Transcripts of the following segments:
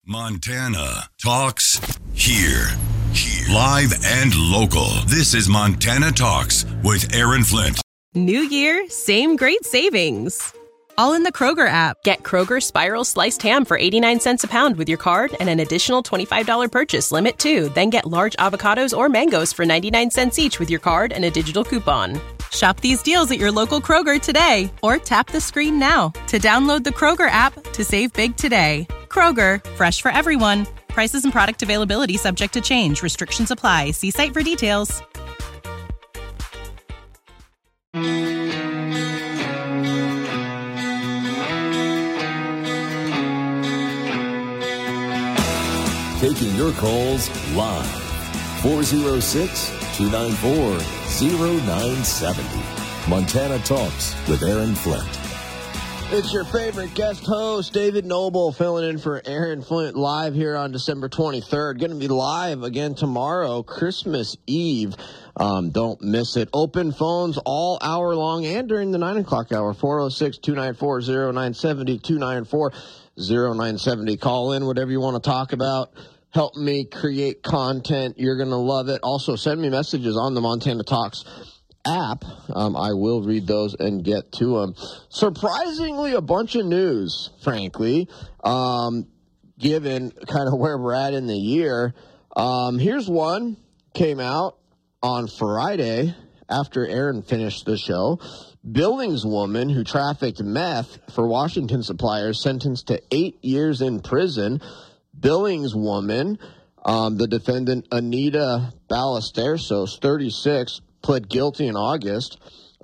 Montana Talks here. Live and local. This is Montana Talks with Aaron Flint. New year, same great savings. All in the Kroger app. Get Kroger Spiral Sliced Ham for 89 cents a pound with your card and an additional $25 purchase limit too. Then get large avocados or mangoes for 99 cents each with your card and a digital coupon. Shop these deals at your local Kroger today or tap the screen now to download the Kroger app to save big today. Kroger, fresh for everyone. Prices and product availability subject to change. Restrictions apply. See site for details. Taking your calls live. 406-294-0970. Montana Talks with Aaron Flint. It's your favorite guest host, David Noble, filling in for Aaron Flint live here on December 23rd. Going to be live again tomorrow, Christmas Eve. Don't miss it. Open phones all hour long and during the 9 o'clock hour. 406-294-0970, 294-0970. Call in whatever you want to talk about. Help me create content. You're going to love it. Also, send me messages on the Montana Talks app. I will read those and get to them. Surprisingly, a bunch of news, frankly, given kind of where we're at in the year. Here's one. Came out on Friday after Aaron finished the show. Billings woman who trafficked meth for Washington suppliers sentenced to 8 years in prison. Billings woman, the defendant Anita Ballesteros, 36, pled guilty in August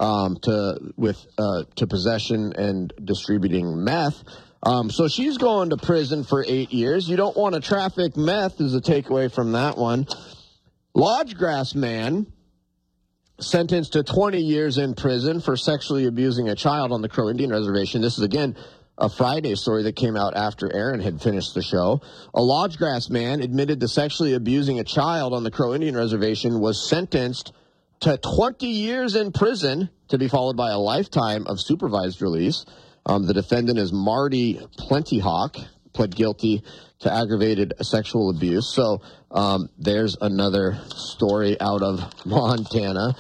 to possession and distributing meth. So she's going to prison for 8 years. You don't want to traffic meth is a takeaway from that one. Lodgegrass man sentenced to 20 years in prison for sexually abusing a child on the Crow Indian Reservation. This is, again, a Friday story that came out after Aaron had finished the show. A Lodgegrass man admitted to sexually abusing a child on the Crow Indian Reservation was sentenced to 20 years in prison to be followed by a lifetime of supervised release. The defendant is Marty Plentyhawk, pled guilty to aggravated sexual abuse. So there's another story out of Montana.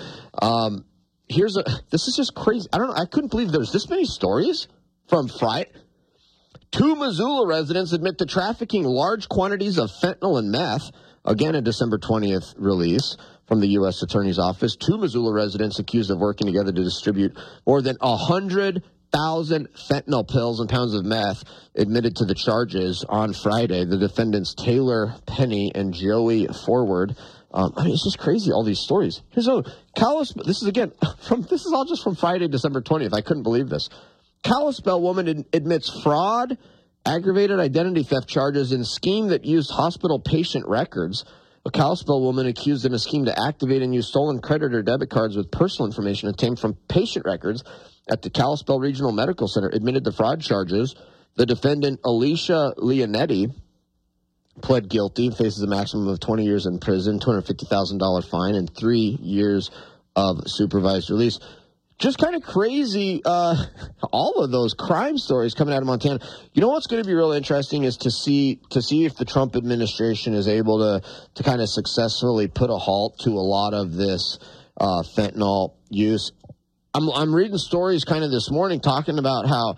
This is just crazy. I don't know. I couldn't believe there's this many stories from Friday. 2 Missoula residents admit to trafficking large quantities of fentanyl and meth. Again, a December 20th release from the U.S. Attorney's Office. 2 Missoula residents accused of working together to distribute more than 100,000 fentanyl pills and pounds of meth admitted to the charges on Friday. The defendants Taylor Penny and Joey Forward. It's just crazy, all these stories. Here's this is all just from Friday, December 20th. I couldn't believe this. Kalispell woman admits fraud, aggravated identity theft charges in scheme that used hospital patient records. A Kalispell woman accused in a scheme to activate and use stolen credit or debit cards with personal information obtained from patient records at the Kalispell Regional Medical Center admitted to fraud charges. The defendant, Alicia Leonetti, pled guilty and faces a maximum of 20 years in prison, $250,000 fine, and 3 years of supervised release. Just kind of crazy, all of those crime stories coming out of Montana. You know what's going to be real interesting is to see if the Trump administration is able to kind of successfully put a halt to a lot of this fentanyl use. I'm reading stories kind of this morning talking about how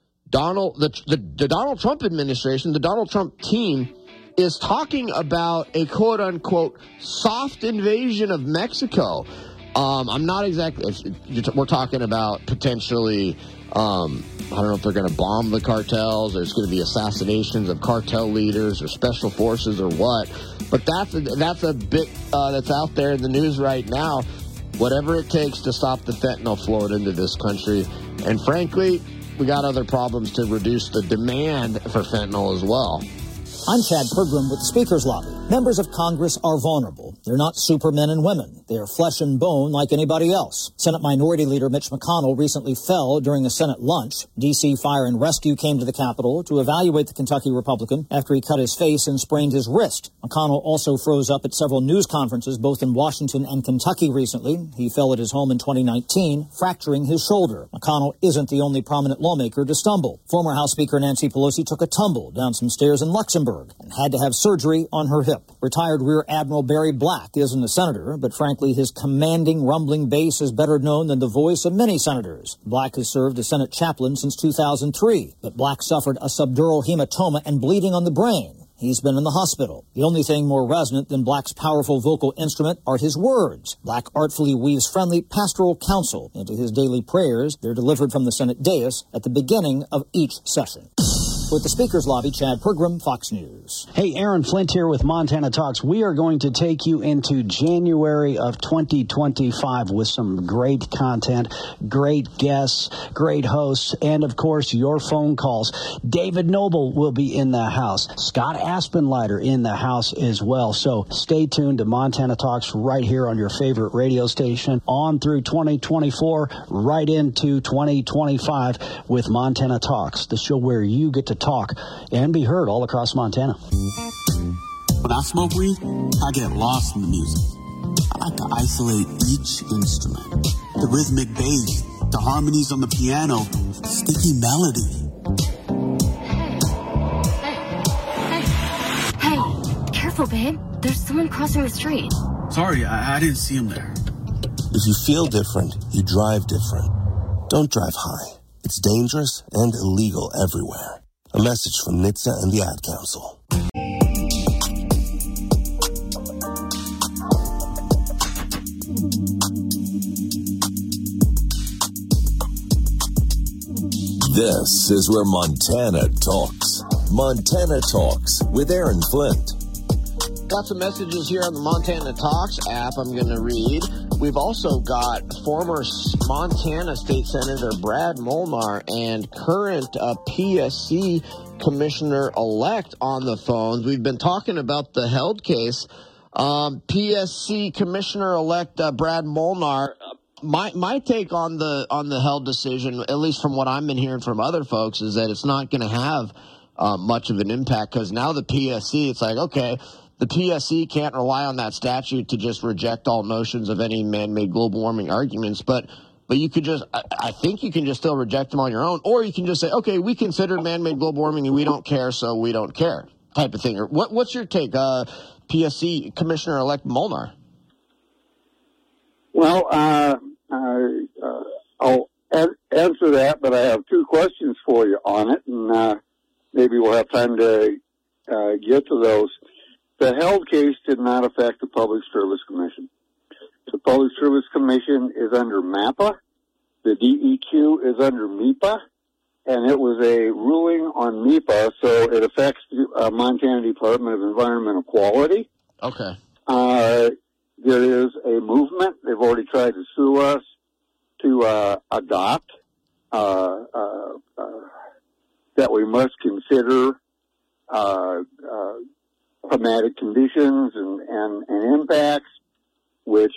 the Donald Trump administration, the Donald Trump team, is talking about a quote-unquote soft invasion of Mexico. I'm not exactly. We're talking about potentially. I don't know if they're going to bomb the cartels. There's going to be assassinations of cartel leaders or special forces or what. But that's a bit that's out there in the news right now. Whatever it takes to stop the fentanyl flowing into this country, and frankly, we got other problems to reduce the demand for fentanyl as well. I'm Chad Pergram with the Speaker's Lobby. Members of Congress are vulnerable. They're not supermen and women. They're flesh and bone like anybody else. Senate Minority Leader Mitch McConnell recently fell during a Senate lunch. D.C. Fire and Rescue came to the Capitol to evaluate the Kentucky Republican after he cut his face and sprained his wrist. McConnell also froze up at several news conferences, both in Washington and Kentucky recently. He fell at his home in 2019, fracturing his shoulder. McConnell isn't the only prominent lawmaker to stumble. Former House Speaker Nancy Pelosi took a tumble down some stairs in Luxembourg. Pittsburgh and had to have surgery on her hip. Retired Rear Admiral Barry Black isn't a senator, but frankly, his commanding, rumbling bass is better known than the voice of many senators. Black has served as Senate chaplain since 2003, but Black suffered a subdural hematoma and bleeding on the brain. He's been in the hospital. The only thing more resonant than Black's powerful vocal instrument are his words. Black artfully weaves friendly pastoral counsel into his daily prayers. They're delivered from the Senate dais at the beginning of each session. With the Speaker's Lobby, Chad Pergram, Fox News. Hey, Aaron Flint here with Montana Talks. We are going to take you into January of 2025 with some great content, great guests, great hosts, and, of course, your phone calls. David Noble will be in the house. Scott Aspenlighter in the house as well. So stay tuned to Montana Talks right here on your favorite radio station on through 2024, right into 2025 with Montana Talks, the show where you get to talk and be heard all across Montana. When I smoke weed, I get lost in the music. I like to isolate each instrument. The rhythmic bass, the harmonies on the piano, sticky melody. Hey, careful, babe. There's someone crossing the street. Sorry, I didn't see him there. If you feel different, you drive different. Don't drive high. It's dangerous and illegal everywhere. A message from NHTSA and the Ad Council. This is where Montana talks. Montana Talks with Aaron Flint. Got some messages here on the Montana Talks app I'm going to read. We've also got former Montana State Senator Brad Molnar and current PSC Commissioner-elect on the phones. We've been talking about the Held case. PSC Commissioner-elect Brad Molnar, my take on the Held decision, at least from what I've been hearing from other folks, is that it's not going to have much of an impact because now the PSC, it's like, okay, the PSC can't rely on that statute to just reject all notions of any man-made global warming arguments, but you could just, I think you can just still reject them on your own, or you can just say, okay, we consider man-made global warming and we don't care, so we don't care, type of thing. Or what's your take, PSC Commissioner-elect Molnar? Well, I'll answer that, but I have two questions for you on it, and maybe we'll have time to get to those. The Held case did not affect the Public Service Commission. The Public Service Commission is under MAPA. The DEQ is under MEPA. And it was a ruling on MEPA, so it affects the Montana Department of Environmental Quality. Okay. There is a movement. They've already tried to sue us to adopt that we must consider climatic conditions and impacts, which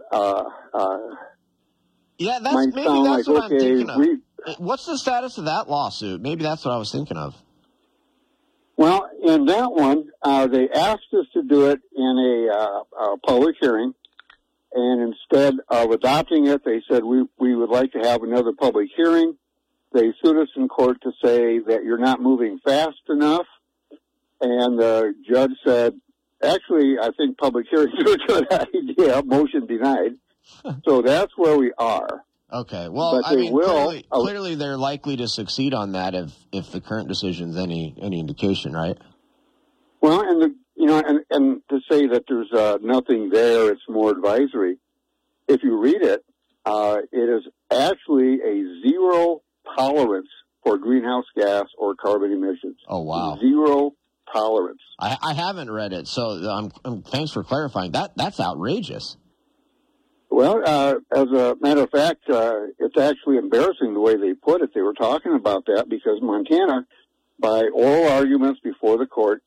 might sound like, okay, what's the status of that lawsuit? Maybe that's what I was thinking of. Well, in that one, they asked us to do it in a public hearing, and instead of adopting it, they said we would like to have another public hearing. They sued us in court to say that you're not moving fast enough. And the judge said, actually, I think public hearings are a good idea. Motion denied. So that's where we are. Okay. Well, I mean, clearly they're likely to succeed on that if the current decision's any indication, right? Well, and to say that there's nothing there, it's more advisory. If you read it, it is actually a zero tolerance for greenhouse gas or carbon emissions. Oh, wow. Zero tolerance. I haven't read it, so thanks for clarifying. That's outrageous. Well, as a matter of fact, it's actually embarrassing the way they put it. They were talking about that because Montana, by oral arguments before the court,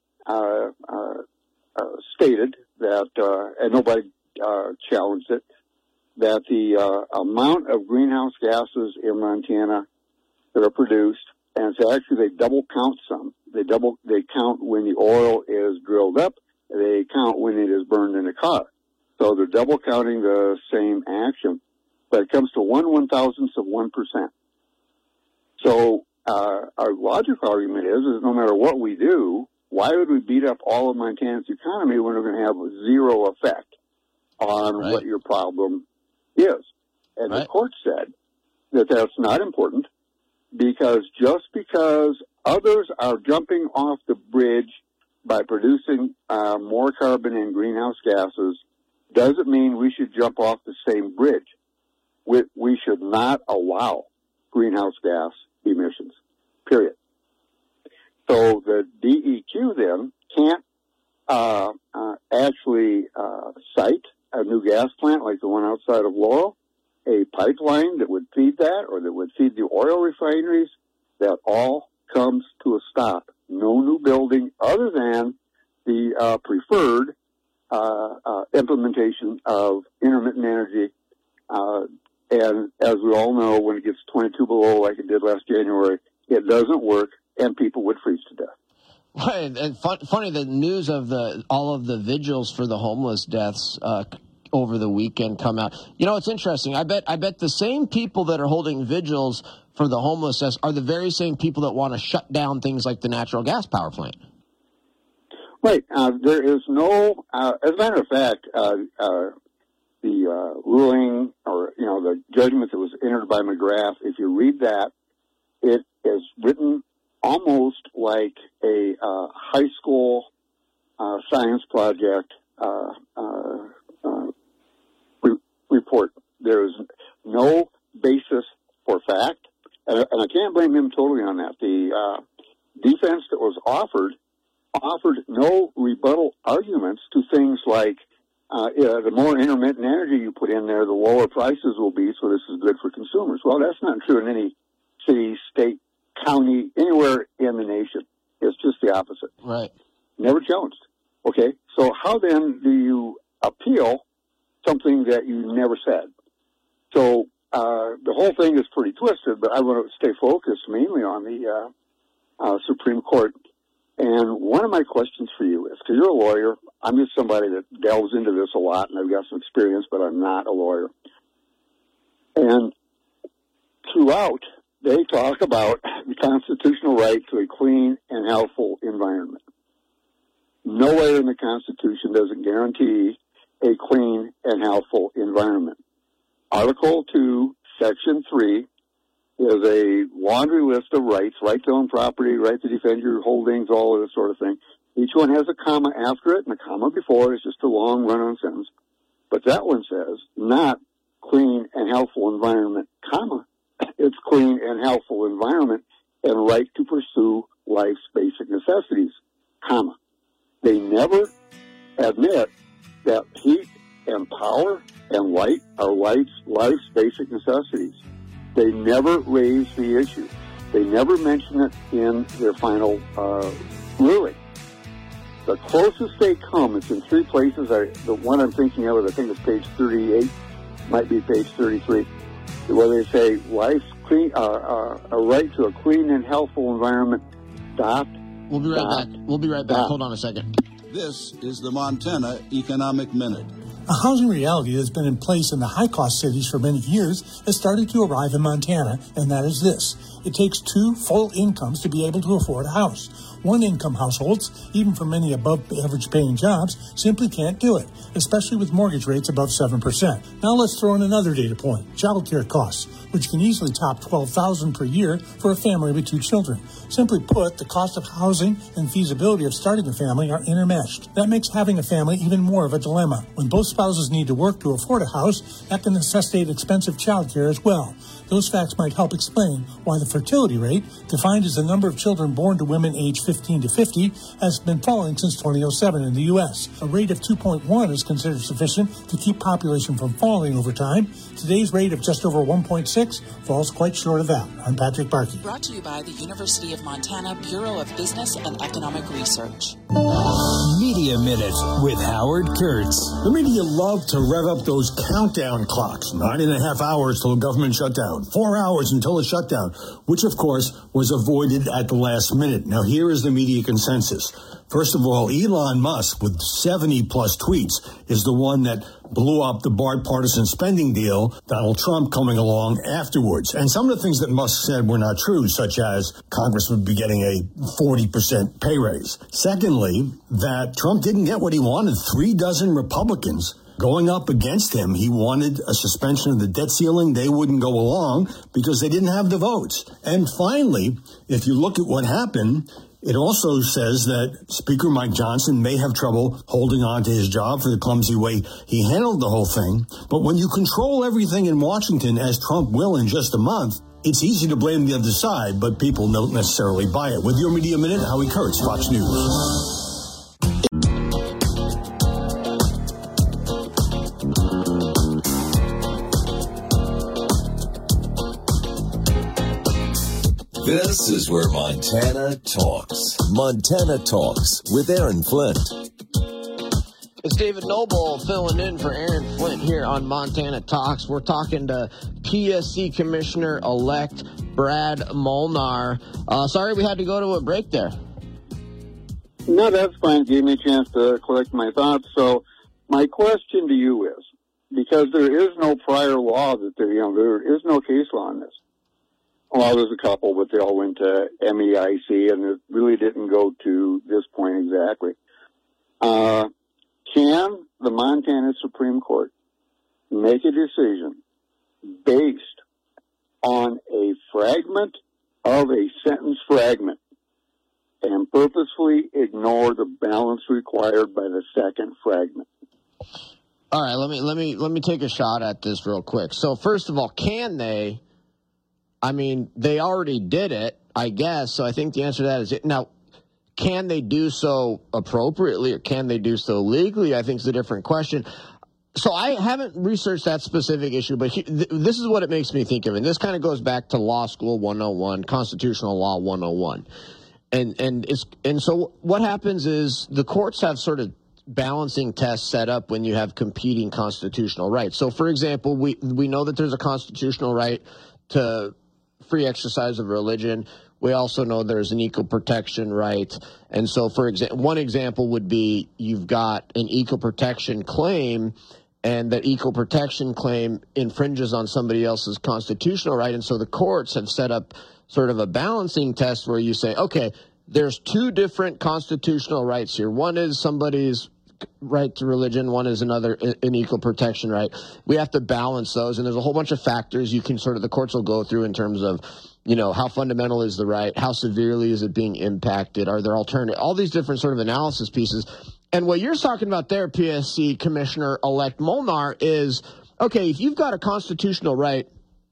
stated that, and nobody challenged it, that the amount of greenhouse gases in Montana that are produced, and it's actually they double count some. They count when the oil is drilled up. They count when it is burned in a car. So they're double counting the same action, but it comes to 1/1000th of 1%. So our logical argument is no matter what we do, why would we beat up all of Montana's economy when we're going to have zero effect on what your problem is? And the court said that that's not important, because just because others are jumping off the bridge by producing more carbon and greenhouse gases doesn't mean we should jump off the same bridge. We should not allow greenhouse gas emissions, period. So the DEQ then can't actually site a new gas plant like the one outside of Laurel, a pipeline that would feed that or that would feed the oil refineries. That all comes to a stop. No new building other than the preferred implementation of intermittent energy. And as we all know, when it gets 22 below like it did last January, it doesn't work, and people would freeze to death. Right, and funny, the news of all of the vigils for the homeless deaths over the weekend come out. You know, it's interesting. I bet the same people that are holding vigils for the homeless deaths are the very same people that want to shut down things like the natural gas power plant. Right. There is no, as a matter of fact, the ruling or, the judgment that was entered by McGrath, if you read that, it is written almost like a high school science project report. There is no basis for fact, and I can't blame him totally on that. The defense that was offered no rebuttal arguments to things like the more intermittent energy you put in there, the lower prices will be, so this is good for consumers. Well, that's not true in any city, state, county, anywhere in the nation. It's just the opposite. Right. Never challenged. Okay? So how then do you appeal something that you never said? So the whole thing is pretty twisted, but I want to stay focused mainly on the Supreme Court. And one of my questions for you is, because you're a lawyer, I'm just somebody that delves into this a lot, and I've got some experience, but I'm not a lawyer. And throughout, they talk about the constitutional right to a clean and healthful environment. Nowhere in the Constitution does it guarantee a clean and healthful environment. Article 2, Section 3 is a laundry list of rights: right to own property, right to defend your holdings, all of this sort of thing. Each one has a comma after it, and a comma before it is just a long run-on sentence. But that one says, not clean and healthful environment, comma. It's clean and healthful environment and right to pursue life's basic necessities, comma. They never admit that heat and power and light are life's basic necessities. They never raise the issue. They never mention it in their final ruling. The closest they come, it's in three places. The one I'm thinking of, I think it's page 38, might be page 33, where they say life's clean, a right to a clean and healthful environment. We'll be right back. We'll be right back. Hold on a second. This is the Montana Economic Minute. A housing reality that has been in place in the high-cost cities for many years has started to arrive in Montana, and that is this. It takes two full incomes to be able to afford a house. One-income households, even for many above-average paying jobs, simply can't do it, especially with mortgage rates above 7%. Now let's throw in another data point: child care costs, which can easily top $12,000 per year for a family with two children. Simply put, the cost of housing and feasibility of starting a family are intermeshed. That makes having a family even more of a dilemma. When both spouses need to work to afford a house, that can necessitate expensive child care as well. Those facts might help explain why the fertility rate, defined as the number of children born to women aged 15 to 50, has been falling since 2007 in the U.S. A rate of 2.1 is considered sufficient to keep population from falling over time. Today's rate of just over 1.6 falls quite short of that. I'm Patrick Barkey. Brought to you by the University of Montana Bureau of Business and Economic Research. Media Minute with Howard Kurtz. The media love to rev up those countdown clocks. 9.5 hours till the government shutdown. 4 hours until the shutdown. which, of course, was avoided at the last minute. Now, here is the media consensus. First of all, Elon Musk, with 70-plus tweets, is the one that blew up the bipartisan spending deal, Donald Trump coming along afterwards. And some of the things that Musk said were not true, such as Congress would be getting a 40% pay raise. Secondly, that Trump didn't get what he wanted. 36 Republicans going up against him. He wanted a suspension of the debt ceiling. They wouldn't go along because they didn't have the votes. And finally, if you look at what happened, it also says that Speaker Mike Johnson may have trouble holding on to his job for the clumsy way he handled the whole thing. But when you control everything in Washington, as Trump will in just a month, it's easy to blame the other side, but people don't necessarily buy it. With your Media Minute, Howie Kurtz, Fox News. This is where Montana talks. Montana Talks with Aaron Flint. It's David Noble filling in for Aaron Flint here on Montana Talks. We're talking to PSC Commissioner-elect Brad Molnar. Sorry we had to go to a break there. No, that's fine. Gave me a chance to collect my thoughts. So my question to you is, because there is no prior law there is no case law on this. Well, there's a couple, but they all went to MEIC, and it really didn't go to this point exactly. Can the Montana Supreme Court make a decision based on a fragment of a sentence fragment and purposefully ignore the balance required by the second fragment? All right, let me take a shot at this real quick. So first of all, can they? I mean, they already did it, I guess, so I think the answer to that is it. Now, can they do so appropriately or can they do so legally, I think is a different question. So I haven't researched that specific issue, but this is what it makes me think of, and this kind of goes back to Law School 101, Constitutional Law 101. And so what happens is the courts have sort of balancing tests set up when you have competing constitutional rights. So, for example, we know that there's a constitutional right to free exercise of religion. We also know there's an equal protection right. And so, for example, one example would be you've got an equal protection claim, and that equal protection claim infringes on somebody else's constitutional right. And so the courts have set up sort of a balancing test where you say, okay, there's two different constitutional rights here. One is somebody's right to religion, one is an equal protection right. We have to balance those, and there's a whole bunch of factors the courts will go through in terms of, how fundamental is the right, how severely is it being impacted, are there alternative, all these different sort of analysis pieces. And what you're talking about there, PSC Commissioner-elect Molnar, is, okay, if you've got a constitutional right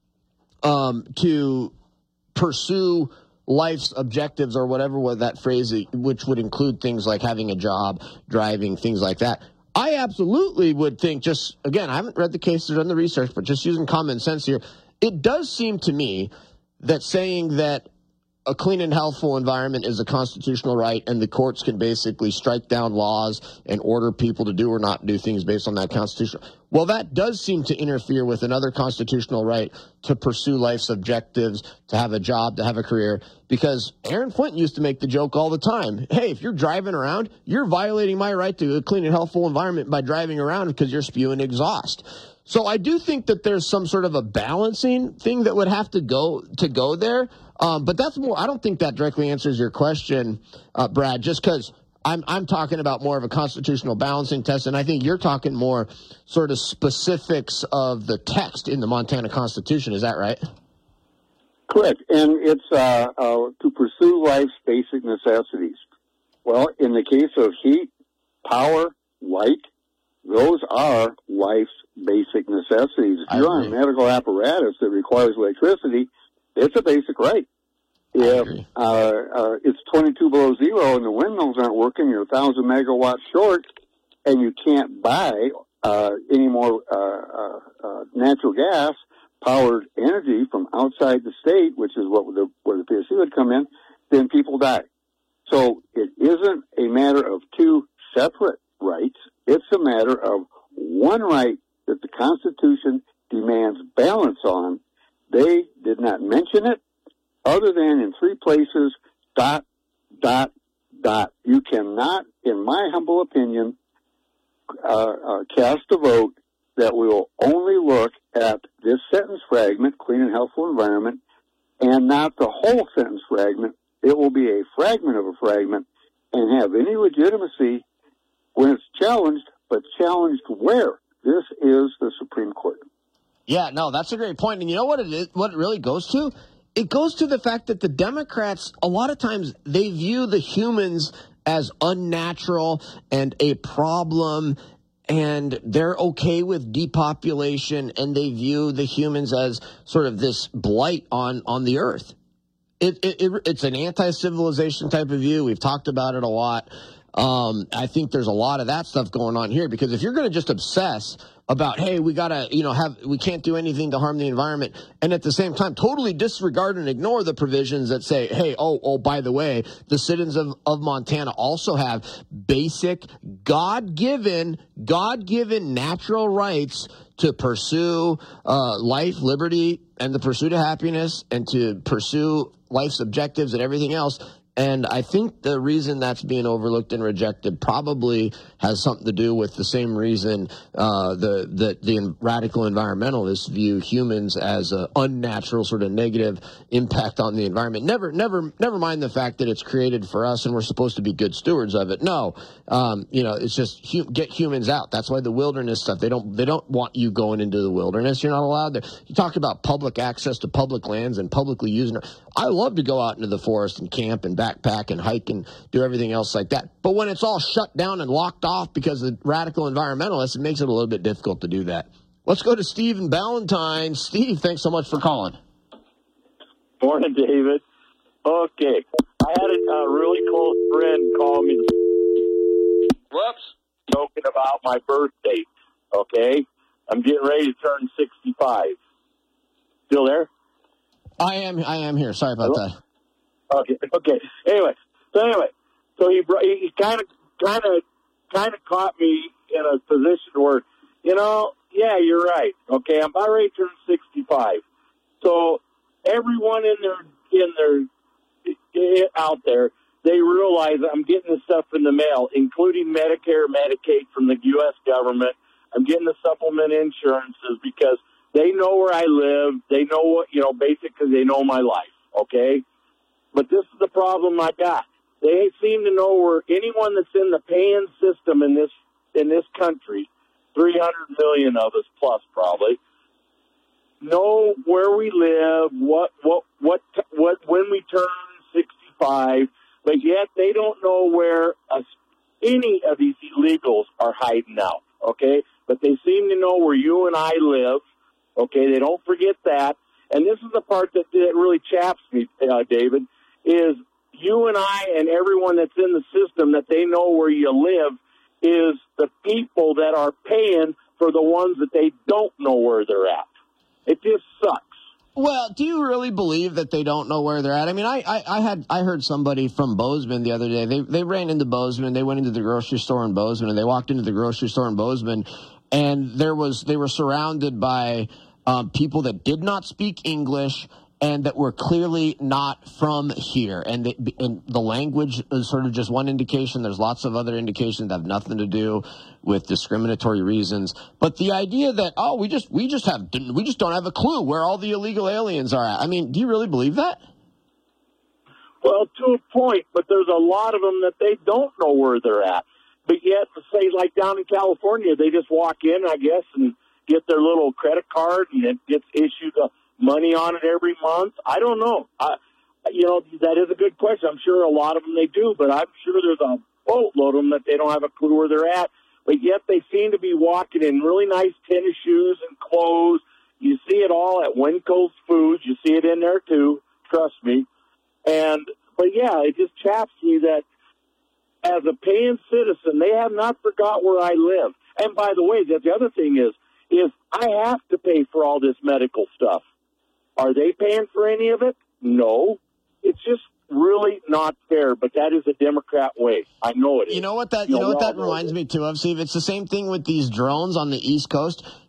to pursue life's objectives or whatever that phrase, which would include things like having a job, driving, things like that. I absolutely would think, just, again, I haven't read the case or done the research, but just using common sense here, it does seem to me that saying that a clean and healthful environment is a constitutional right and the courts can basically strike down laws and order people to do or not do things based on that constitution. Well, that does seem to interfere with another constitutional right to pursue life's objectives, to have a job, to have a career, because Aaron Flint used to make the joke all the time. Hey, if you're driving around, you're violating my right to a clean and healthful environment by driving around because you're spewing exhaust. So I do think that there's some sort of a balancing thing that would have to go there. But that's more, I don't think that directly answers your question, Brad, just because I'm talking about more of a constitutional balancing test, and I think you're talking more sort of specifics of the text in the Montana Constitution. Is that right? Correct. And it's to pursue life's basic necessities. Well, in the case of heat, power, light, those are life's basic necessities. If you're on a medical apparatus that requires electricity, it's a basic right. If it's 22 below zero and the windmills aren't working, you're 1,000 megawatts short, and you can't buy any more natural gas powered energy from outside the state, which is where the PSC would come in, then people die. So it isn't a matter of two separate rights. It's a matter of one right that the Constitution demands balance on. They did not mention it other than in 3 places, ... You cannot, in my humble opinion, cast a vote that we will only look at this sentence fragment, clean and healthful environment, and not the whole sentence fragment. It will be a fragment of a fragment and have any legitimacy when it's challenged, but challenged where? This is the Supreme Court. Yeah, no, that's a great point. And you know what it is? What it really goes to? It goes to the fact that the Democrats, a lot of times, they view the humans as unnatural and a problem, and they're okay with depopulation, and they view the humans as sort of this blight on the earth. It's an anti-civilization type of view. We've talked about it a lot. I think there's a lot of that stuff going on here, because if you're going to just obsess about, hey, we gotta, we can't do anything to harm the environment, and at the same time totally disregard and ignore the provisions that say, hey, by the way, the citizens of Montana also have basic God-given natural rights to pursue life, liberty, and the pursuit of happiness, and to pursue life's objectives and everything else. And I think the reason that's being overlooked and rejected probably has something to do with the same reason the radical environmentalists view humans as an unnatural sort of negative impact on the environment. Never mind the fact that it's created for us and we're supposed to be good stewards of it. No, it's just get humans out. That's why the wilderness stuff, they don't want you going into the wilderness. You're not allowed there. You talk about public access to public lands and publicly using it. I love to go out into the forest and camp and backpack and hike and do everything else like that. But when it's all shut down and locked off because of radical environmentalists, it makes it a little bit difficult to do that. Let's go to Steve in Ballantyne. Steve, thanks so much for calling. Morning, David. Okay. I had a really close friend call me. Talking about my birth date. Okay? I'm getting ready to turn 65. Still there? I am here. Sorry about that. Okay. Anyway, so he kind of caught me in a position where, yeah, you're right. Okay, I'm about ready to turn 65. So everyone out there, they realize I'm getting the stuff in the mail, including Medicare, Medicaid from the U.S. government. I'm getting the supplement insurances because they know where I live. They know what, basically they know my life, okay? But this is the problem I got. They seem to know where anyone that's in the paying system in this country, 300 million of us plus probably, know where we live, what when we turn 65, but yet they don't know where any of these illegals are hiding out, okay? But they seem to know where you and I live. Okay, they don't forget that. And this is the part that really chaps me, David, is you and I and everyone that's in the system that they know where you live is the people that are paying for the ones that they don't know where they're at. It just sucks. Well, do you really believe that they don't know where they're at? I mean, I heard somebody from Bozeman the other day. They ran into Bozeman. They went into the grocery store in Bozeman, and they walked into the grocery store in Bozeman, and they were surrounded by people that did not speak English and that were clearly not from here. And the language is sort of just one indication. There's lots of other indications that have nothing to do with discriminatory reasons. But the idea that, we just don't have a clue where all the illegal aliens are at. I mean, do you really believe that? Well, to a point, but there's a lot of them that they don't know where they're at. But yet, say, like down in California, they just walk in, I guess, and get their little credit card, and it gets issued money on it every month. I don't know. That is a good question. I'm sure a lot of them they do, but I'm sure there's a boatload of them that they don't have a clue where they're at. But yet they seem to be walking in really nice tennis shoes and clothes. You see it all at Winco's Foods. You see it in there too. Trust me. But yeah, it just chaps me that as a paying citizen, they have not forgot where I live. And by the way, the other thing is I have to pay for all this medical stuff. Are they paying for any of it? No. It's just really not fair, but that is a Democrat way. I know it is. You know what that reminds me too of, Steve? It's the same thing with these drones on the East Coast.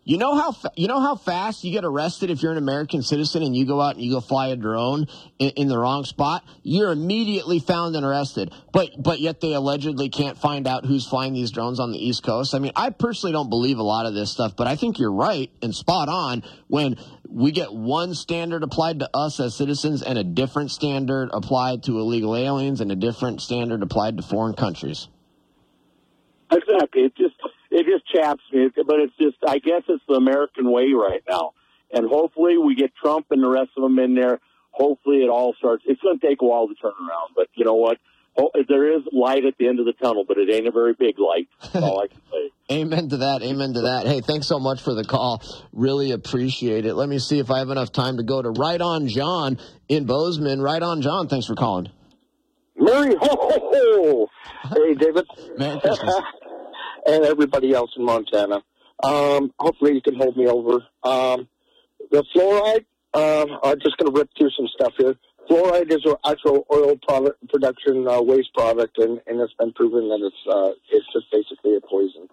You know how fast you get arrested if you're an American citizen and you go out and you go fly a drone in the wrong spot? You're immediately found and arrested. But yet they allegedly can't find out who's flying these drones on the East Coast. I mean, I personally don't believe a lot of this stuff, but I think you're right and spot on when we get one standard applied to us as citizens and a different standard applied to illegal aliens and a different standard applied to foreign countries. Exactly. It just chaps me, but it's just, I guess it's the American way right now. And hopefully we get Trump and the rest of them in there. Hopefully it all starts. It's going to take a while to turn around, but you know what? There is light at the end of the tunnel, but it ain't a very big light. That's all I can say. Amen to that. Amen to that. Hey, thanks so much for the call. Really appreciate it. Let me see if I have enough time to go to Right On John in Bozeman. Right On John, thanks for calling. Merry ho, ho, ho. Hey, David. Merry Christmas. And everybody else in Montana. Hopefully you can hold me over. The fluoride, I'm just going to rip through some stuff here. Fluoride is an actual oil production waste product, and it's been proven that it's just basically a poison.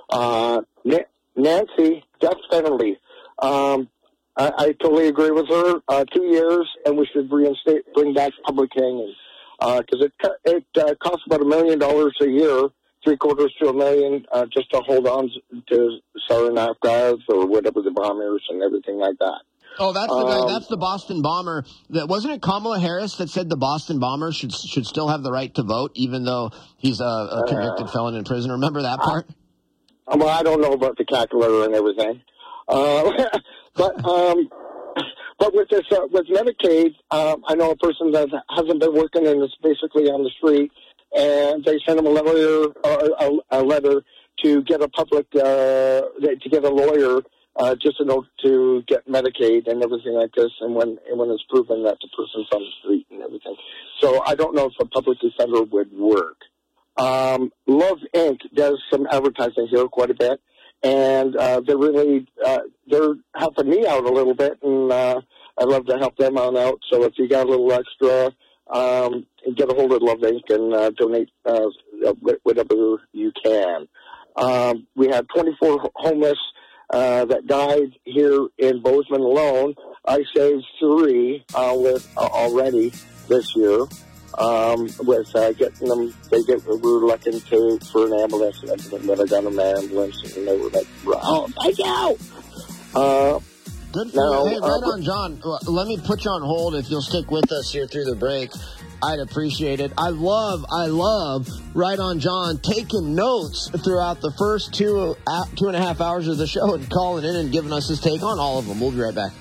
Nancy, death penalty. I totally agree with her. 2 years, and we should bring back public hanging. Because it costs about $1 million a year, $750,000 to $1 million, just to hold on to Saranac guys or whatever the bombers and everything like that. Oh, that's the guy. That's the Boston bomber. That wasn't it. Kamala Harris that said the Boston bomber should still have the right to vote, even though he's a convicted felon in prison. Remember that part? Well, I don't know about the calculator and everything, but with this with Medicaid, I know a person that hasn't been working and is basically on the street, and they sent him a letter to get to get a lawyer. Just in order to get Medicaid and everything like this, and when it's proven that the person's on the street and everything. So I don't know if a public defender would work. Love Inc. does some advertising here quite a bit, and they're helping me out a little bit, and I'd love to help them out. So if you got a little extra, get a hold of Love Inc. and donate whatever you can. We had 24 homeless that died here in Bozeman alone. I saved 3 already this year with getting them. We were looking for an ambulance and everything, but I got an ambulance and they were like, "Oh, thank you." Good for you. Hey, right on, John. Let me put you on hold if you'll stick with us here through the break. I'd appreciate it. I love Right On John taking notes throughout the first 2.5 hours of the show and calling in and giving us his take on all of them. We'll be right back.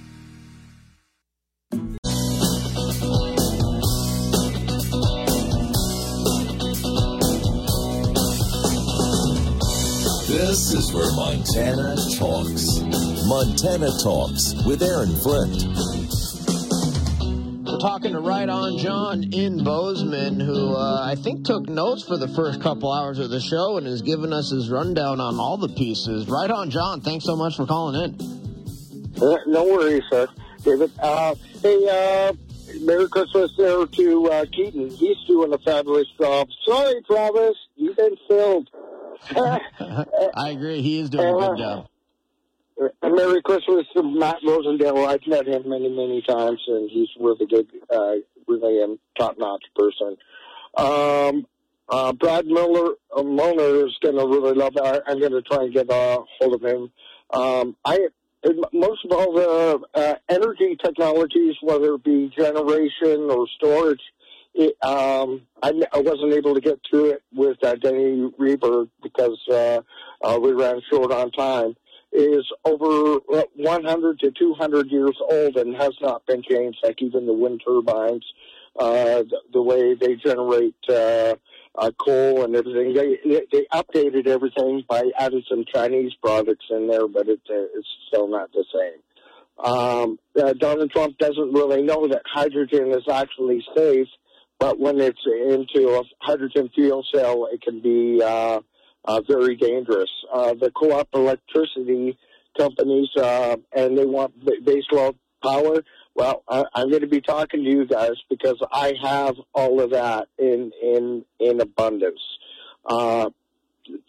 This is where Montana talks. Montana Talks with Aaron Flint. We're talking to Right On John in Bozeman, who I think took notes for the first couple hours of the show and has given us his rundown on all the pieces. Right On John, thanks so much for calling in. No worries, sir. David. Hey, Merry Christmas there to Keaton. He's doing a fabulous job. Sorry, Travis, you've been filled. I agree. He is doing a good job. Merry Christmas to Matt Rosendale. I've met him many, many times, and he's really good, really a top-notch person. Brad Moner is going to really love it. I'm going to try and get a hold of him. Most of all the energy technologies, whether it be generation or storage, I wasn't able to get through it with Denny Reber because we ran short on time, is over 100 to 200 years old and has not been changed, like even the wind turbines, the way they generate coal and everything. They updated everything by adding some Chinese products in there, but it's still not the same. Donald Trump doesn't really know that hydrogen is actually safe, but when it's into a hydrogen fuel cell, it can be very dangerous. The co-op electricity companies, and they want baseload power. Well, I'm going to be talking to you guys because I have all of that in abundance.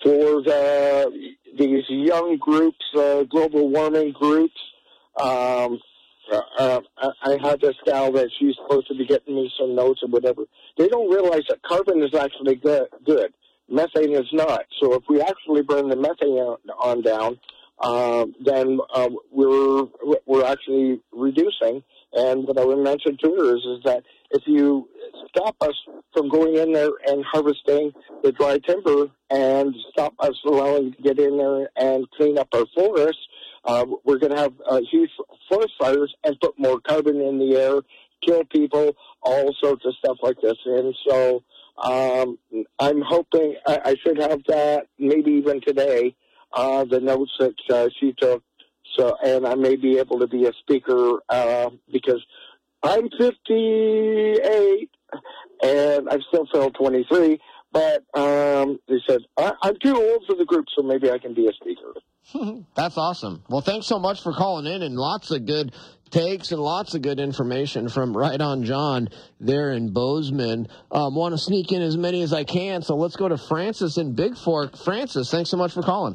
for these young groups, global warming groups. I had this gal that she's supposed to be getting me some notes or whatever. They don't realize that carbon is actually good. Methane is not. So if we actually burn the methane on down, then we're actually reducing. And what I would mention to her is that if you stop us from going in there and harvesting the dry timber and stop us allowing to get in there and clean up our forests, we're going to have huge forest fires and put more carbon in the air, kill people, all sorts of stuff like this. And so I'm hoping I should have that maybe even today, the notes that she took. So, and I may be able to be a speaker because I'm 58 and I still feel 23. But they said I'm too old for the group, so maybe I can be a speaker. That's awesome. Well, thanks so much for calling in, and lots of good takes and lots of good information from Right On John there in Bozeman. Want to sneak in as many as I can, so let's go to Francis in Big Fork. Francis, thanks so much for calling.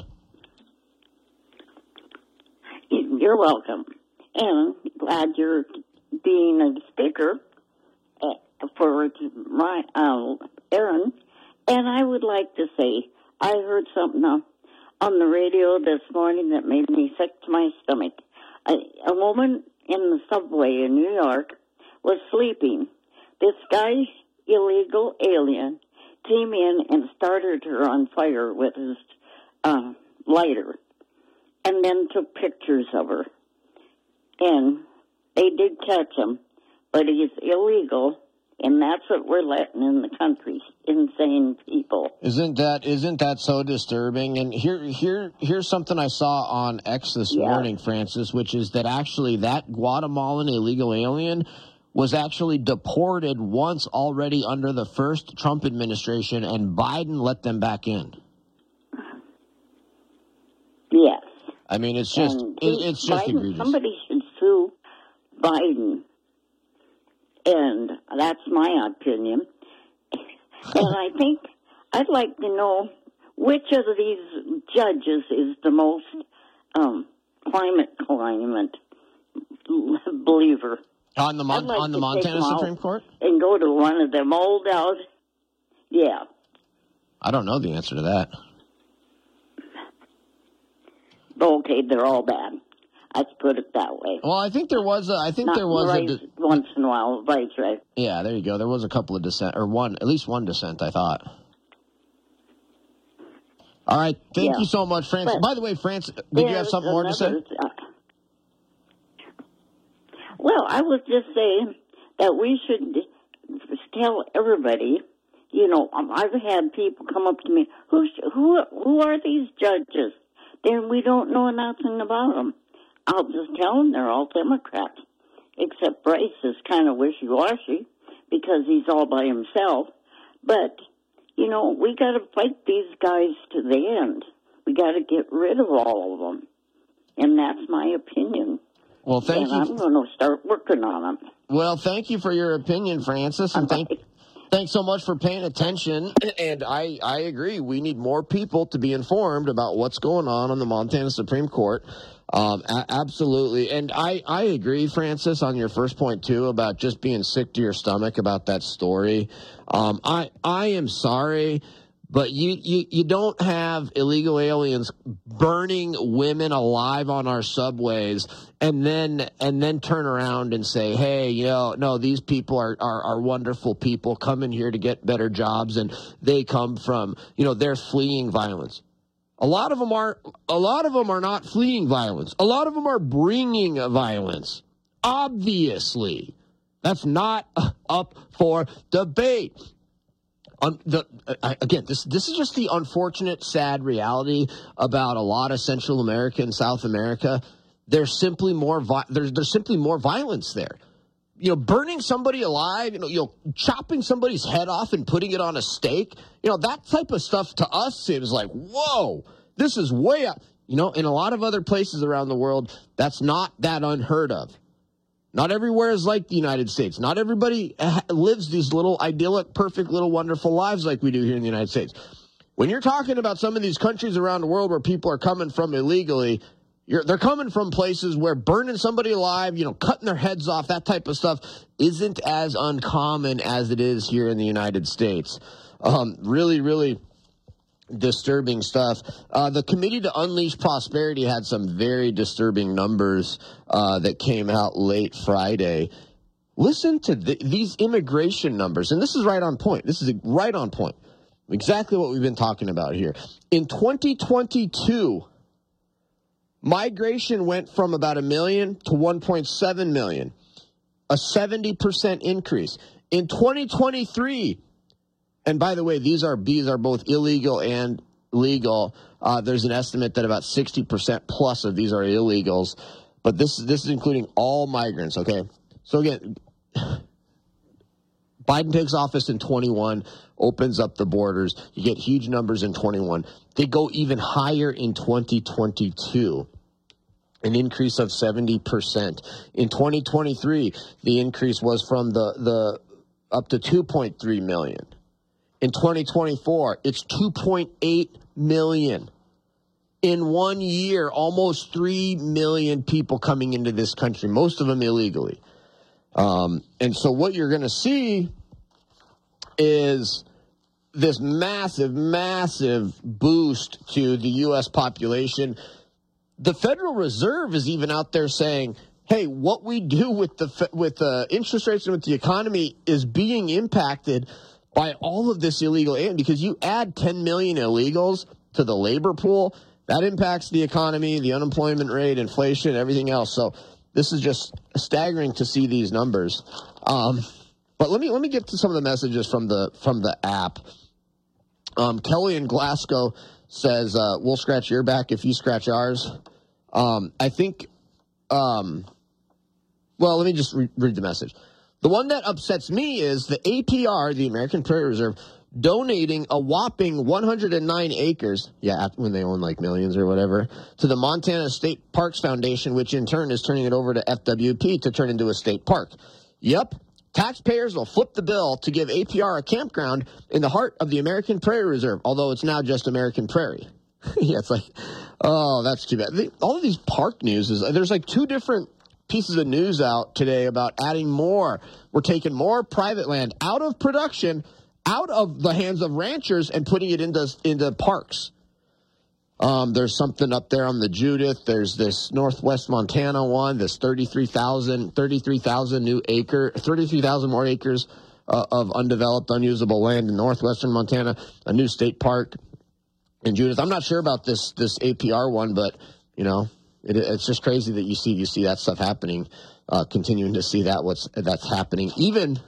You're welcome. And glad you're being a speaker for Aaron. And I would like to say, I heard something on the radio this morning that made me sick to my stomach. A woman in the subway in New York was sleeping. This guy, illegal alien, came in and started her on fire with his lighter, and then took pictures of her. And they did catch him, but he's illegal, and that's what we're letting in the country, insane people. Isn't that so disturbing? And here's something I saw on X this morning, Francis, which is that actually that Guatemalan illegal alien was actually deported once already under the first Trump administration, and Biden let them back in. Yes. I mean, it's just Biden, egregious. Somebody should sue Biden, and that's my opinion. And I think I'd like to know which of these judges is the most climate believer. On the Montana Supreme Court? And go to one of them old out. Yeah. I don't know the answer to that. Okay, they're all bad. Let's put it that way. Well, I think there was once in a while, right. Yeah, there you go. There was a couple of dissent, or at least one dissent, I thought. All right, thank you so much, Francis. By the way, Francis, did you have something more to say? Well, I was just saying that we should tell everybody. You know, I've had people come up to me. Who are these judges? Then we don't know nothing about them. I'll just tell them they're all Democrats, except Bryce is kind of wishy-washy because he's all by himself. But, you know, we got to fight these guys to the end. We got to get rid of all of them. And that's my opinion. Well, thank you. I'm going to start working on them. Well, thank you for your opinion, Francis, and thanks so much for paying attention. And I agree. We need more people to be informed about what's going on the Montana Supreme Court. Absolutely. And I agree, Francis, on your first point, too, about just being sick to your stomach about that story. I am sorry, but you don't have illegal aliens burning women alive on our subways and then turn around and say, hey, no, these people are wonderful people coming here to get better jobs, and they come from, they're fleeing violence. A lot of them are not fleeing violence. A lot of them are bringing violence. Obviously, that's not up for debate. Again, this is just the unfortunate, sad reality about a lot of Central America and South America. There's simply more there's simply more violence there. Burning somebody alive, chopping somebody's head off and putting it on a stake, that type of stuff to us seems like, whoa, this is way up. In a lot of other places around the world, that's not that unheard of. Not everywhere is like the United States. Not everybody lives these little idyllic, perfect, little wonderful lives like we do here in the United States. When you're talking about some of these countries around the world where people are coming from illegally, they're coming from places where burning somebody alive, cutting their heads off, that type of stuff isn't as uncommon as it is here in the United States. Really, really disturbing stuff. The Committee to Unleash Prosperity had some very disturbing numbers that came out late Friday. Listen to these immigration numbers, and this is right on point. This is right on point. Exactly what we've been talking about here. In 2022, migration went from about 1 million to 1.7 million, a 70% increase. In 2023, and by the way, these are both illegal and legal. There's an estimate that about 60% plus of these are illegals, but this is including all migrants. Okay, so again, Biden takes office in 21, opens up the borders. You get huge numbers in 21. They go even higher in 2022. An increase of 70%. In 2023, the increase was from the up to 2.3 million. In 2024, it's 2.8 million. In 1 year, almost 3 million people coming into this country, most of them illegally. And so what you're going to see is this massive, massive boost to the U.S. population. The Federal Reserve is even out there saying, hey, what we do with the interest rates and with the economy is being impacted by all of this illegal alien, because you add 10 million illegals to the labor pool, that impacts the economy, the unemployment rate, inflation, everything else. So this is just staggering to see these numbers. But let me get to some of the messages from the app. Kelly in Glasgow says, we'll scratch your back if you scratch ours. I think, well, let me just read the message. The one that upsets me is the APR, the American Prairie Reserve, donating a whopping 109 acres, when they own like millions or whatever, to the Montana State Parks Foundation, which in turn is turning it over to FWP to turn into a state park. Yep. Taxpayers will flip the bill to give APR a campground in the heart of the American Prairie Reserve, although it's now just American Prairie. Yeah, it's like, oh, that's too bad. All of these park news there's like 2 different pieces of news out today about adding more. We're taking more private land out of production, out of the hands of ranchers, and putting it into parks. There's something up there on the Judith. There's this Northwest Montana one, this 33,000 more acres of undeveloped, unusable land in northwestern Montana, a new state park in Judith. I'm not sure about this APR one, but, it's just crazy that you see that stuff happening, continuing to see that's happening. Even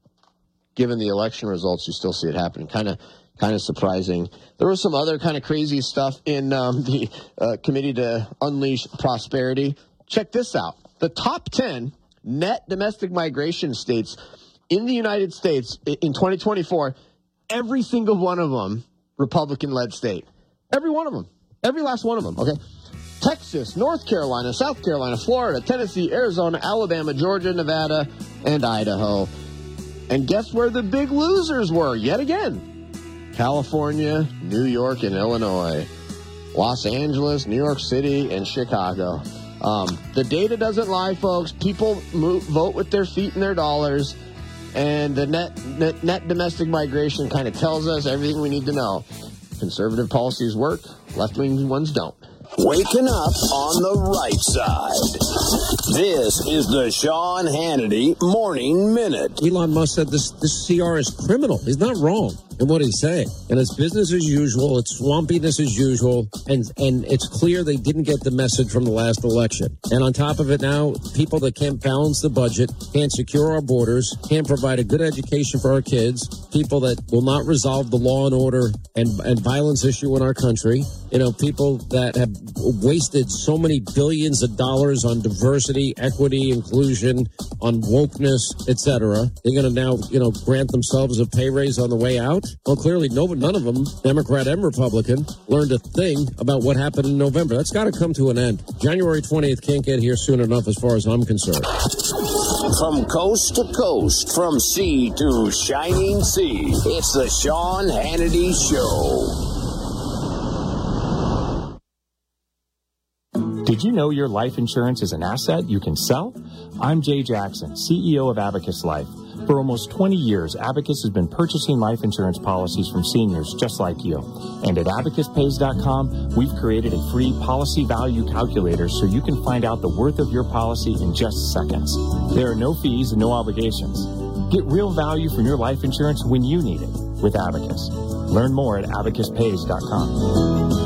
given the election results, you still see it happening. Kind of surprising. There was some other kind of crazy stuff in the Committee to Unleash Prosperity. Check this out. The top 10 net domestic migration states in the United States in 2024, every single one of them Republican-led state. Every one of them. Every last one of them, okay? Texas, North Carolina, South Carolina, Florida, Tennessee, Arizona, Alabama, Georgia, Nevada, and Idaho. And guess where the big losers were yet again? California, New York, and Illinois. Los Angeles, New York City, and Chicago. The data doesn't lie, folks. People vote with their feet and their dollars. And the net domestic migration kind of tells us everything we need to know. Conservative policies work, left-wing ones don't. Waking up on the right side. This is the Sean Hannity Morning Minute. Elon Musk said this CR is criminal. He's not wrong in what he's saying. And it's business as usual. It's swampiness as usual. And it's clear they didn't get the message from the last election. And on top of it now, people that can't balance the budget, can't secure our borders, can't provide a good education for our kids, people that will not resolve the law and order and violence issue in our country, people that have wasted so many billions of dollars on diversity, equity, inclusion, on wokeness, etc. They're going to now, grant themselves a pay raise on the way out. Well, clearly, none of them, Democrat and Republican, learned a thing about what happened in November. That's got to come to an end. January 20th can't get here soon enough as far as I'm concerned. From coast to coast, from sea to shining sea, it's the Sean Hannity Show. Did you know your life insurance is an asset you can sell? I'm Jay Jackson, CEO of Abacus Life. For almost 20 years, Abacus has been purchasing life insurance policies from seniors just like you. And at abacuspays.com, we've created a free policy value calculator so you can find out the worth of your policy in just seconds. There are no fees and no obligations. Get real value from your life insurance when you need it with Abacus. Learn more at abacuspays.com.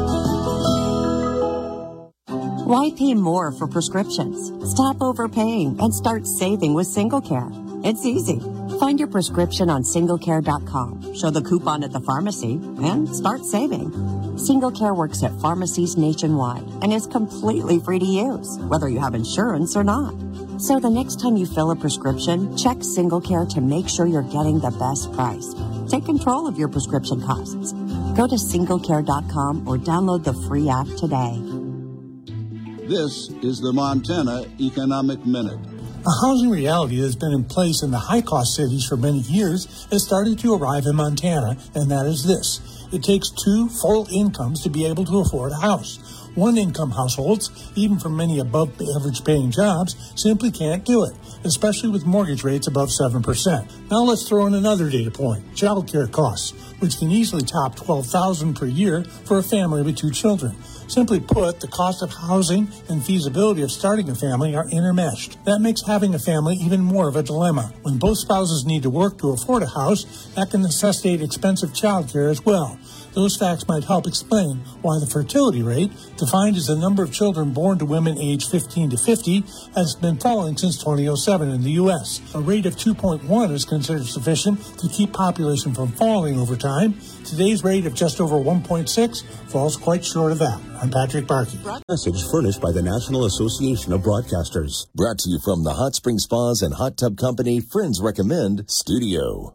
Why pay more for prescriptions? Stop overpaying and start saving with SingleCare. It's easy. Find your prescription on SingleCare.com, show the coupon at the pharmacy, and start saving. SingleCare works at pharmacies nationwide and is completely free to use, whether you have insurance or not. So the next time you fill a prescription, check SingleCare to make sure you're getting the best price. Take control of your prescription costs. Go to SingleCare.com or download the free app today. This is the Montana Economic Minute. A housing reality that has been in place in the high-cost cities for many years has started to arrive in Montana, and that is this. It takes 2 full incomes to be able to afford a house. One-income households, even for many above-average paying jobs, simply can't do it, especially with mortgage rates above 7%. Now let's throw in another data point, child care costs, which can easily top $12,000 per year for a family with 2 children. Simply put, the cost of housing and feasibility of starting a family are intermeshed. That makes having a family even more of a dilemma. When both spouses need to work to afford a house, that can necessitate expensive child care as well. Those facts might help explain why the fertility rate, defined as the number of children born to women aged 15 to 50, has been falling since 2007 in the U.S. A rate of 2.1 is considered sufficient to keep population from falling over time. Today's rate of just over 1.6 falls quite short of that. I'm Patrick Barkey. Message furnished by the National Association of Broadcasters. Brought to you from the Hot Spring Spas and Hot Tub Company Friends Recommend Studio.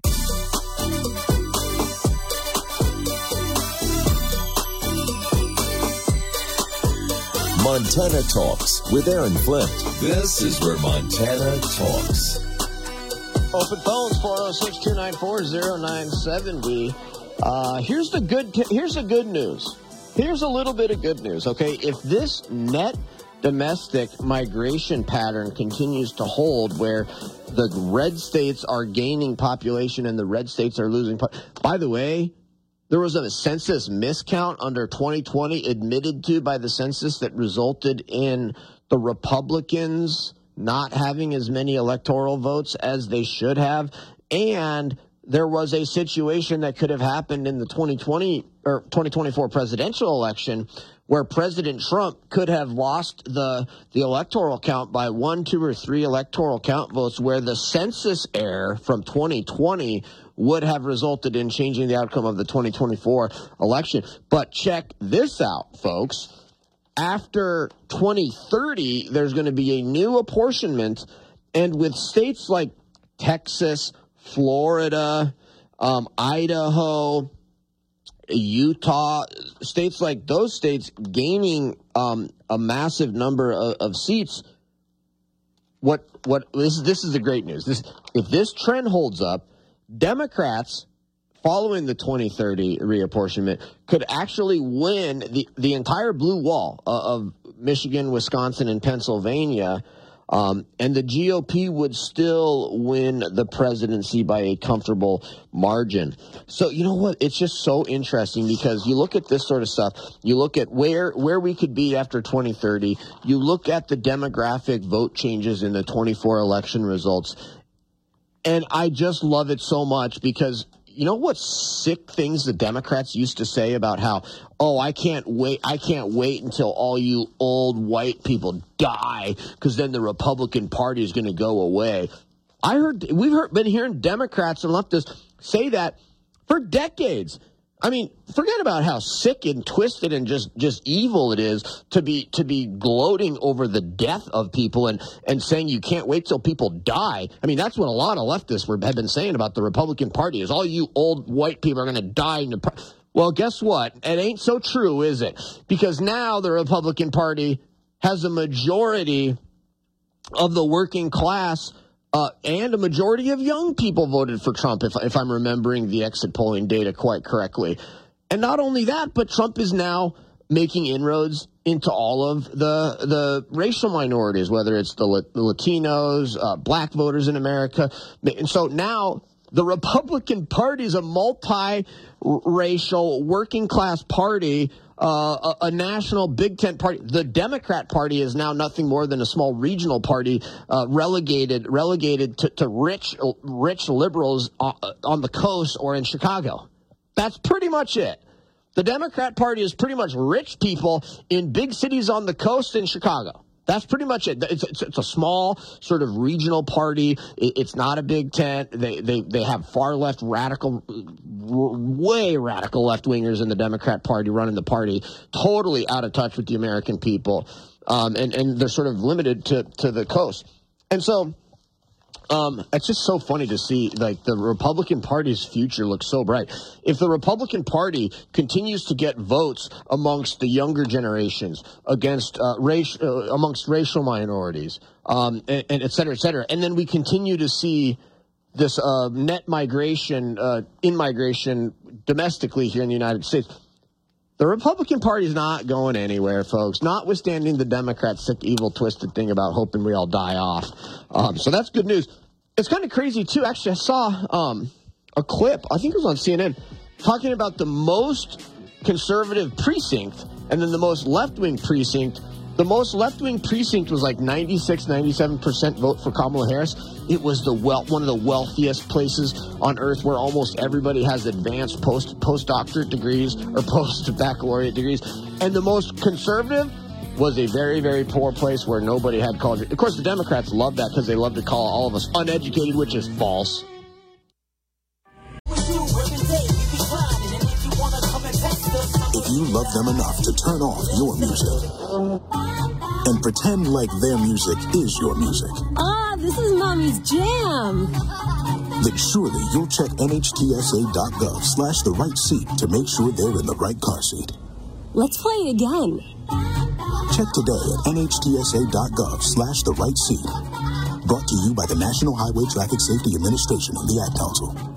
Montana Talks with Aaron Flint. This is where Montana talks. Open phones 406-294-0970. Here's the good news. Here's a little bit of good news, okay? If this net domestic migration pattern continues to hold where the red states are gaining population and the red states are losing by the way, there was a census miscount under 2020 admitted to by the census that resulted in the Republicans not having as many electoral votes as they should have. And there was a situation that could have happened in the 2020 or 2024 presidential election where President Trump could have lost the electoral count by 1, 2, or 3 electoral count votes, where the census error from 2020 would have resulted in changing the outcome of the 2024 election. But check this out, folks. After 2030, there's going to be a new apportionment, and with states like Texas, Florida, Idaho, Utah, states like those states gaining a massive number of seats. This is the great news. If this trend holds up, Democrats, following the 2030 reapportionment, could actually win the entire blue wall of Michigan, Wisconsin, and Pennsylvania. And the GOP would still win the presidency by a comfortable margin. So, you know what? It's just so interesting because you look at this sort of stuff. You look at where we could be after 2030. You look at the demographic vote changes in the 24 election results. And I just love it so much because you know what sick things the Democrats used to say about how, I can't wait until all you old white people die because then the Republican Party is going to go away. We've been hearing Democrats and leftists say that for decades. I mean, forget about how sick and twisted and just evil it is to be gloating over the death of people and saying you can't wait till people die. I mean, that's what a lot of leftists have been saying about the Republican Party is all you old white people are going to die. Well, guess what? It ain't so true, is it? Because now the Republican Party has a majority of the working class and a majority of young people voted for Trump, if I'm remembering the exit polling data quite correctly. And not only that, but Trump is now making inroads into all of the racial minorities, whether it's the Latinos, black voters in America. And so now the Republican Party is a multi-racial working class party, a national big tent party. The Democrat Party is now nothing more than a small regional party, relegated to rich liberals on the coast or in Chicago. That's pretty much it. The Democrat Party is pretty much rich people in big cities on the coast in Chicago. That's pretty much it. It's a small sort of regional party. It's not a big tent. They have far left radical, way radical left wingers in the Democrat Party running the party, totally out of touch with the American people, and they're sort of limited to the coast. And so it's just so funny to see, like, the Republican Party's future looks so bright. If the Republican Party continues to get votes amongst the younger generations, amongst racial minorities, and et cetera, and then we continue to see this net migration, in-migration domestically here in the United States, the Republican Party is not going anywhere, folks, notwithstanding the Democrats' sick, evil, twisted thing about hoping we all die off. So that's good news. It's kind of crazy, too. Actually, I saw a clip, I think it was on CNN, talking about the most conservative precinct and then the most left-wing precinct. The most left-wing precinct was like 96, 97% vote for Kamala Harris. It was one of the wealthiest places on earth where almost everybody has advanced postdoctorate degrees or post-baccalaureate degrees. And the most conservative was a very, very poor place where nobody had college. Of course, the Democrats love that because they love to call all of us uneducated, which is false. If you love them enough to turn off your music and pretend like their music is your music. This is Mommy's jam. Then surely you'll check NHTSA.gov/the right seat to make sure they're in the right car seat. Let's play it again. Check today at NHTSA.gov/the right seat. Brought to you by the National Highway Traffic Safety Administration and the Ad Council.